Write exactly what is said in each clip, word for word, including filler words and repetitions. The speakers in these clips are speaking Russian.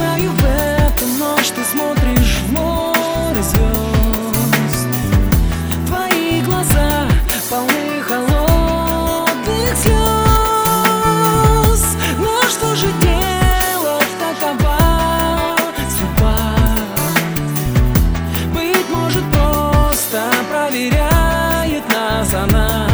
знаю, в эту ночь ты смотришь в море звезд. Твои глаза полны холодных слез. Но что же делать, такова судьба? Быть может, просто проверяет нас она.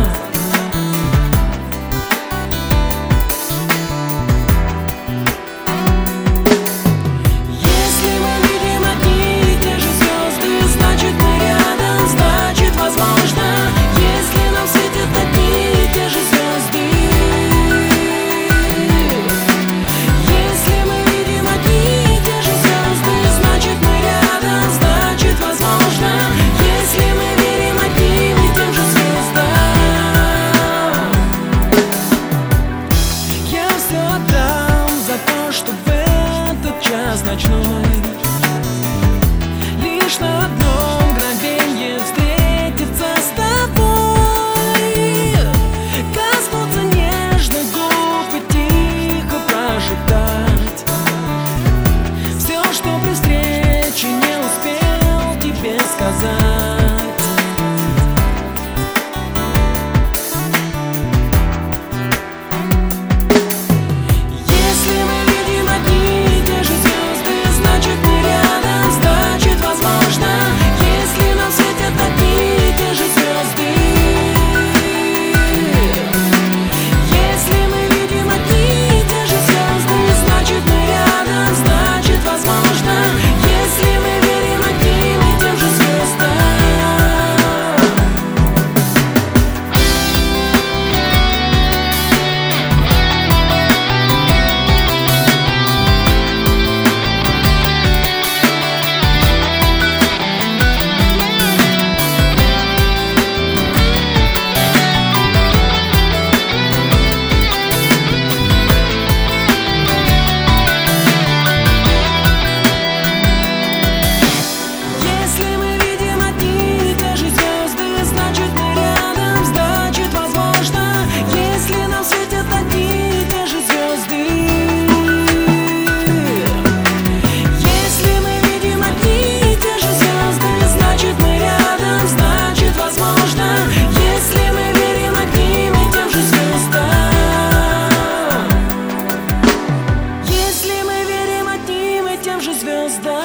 Ночной лишь на одно мгновенье встретиться с тобой, коснуться нежных губ и тихо прошептать все, что при встрече не успел тебе сказать. Звезда.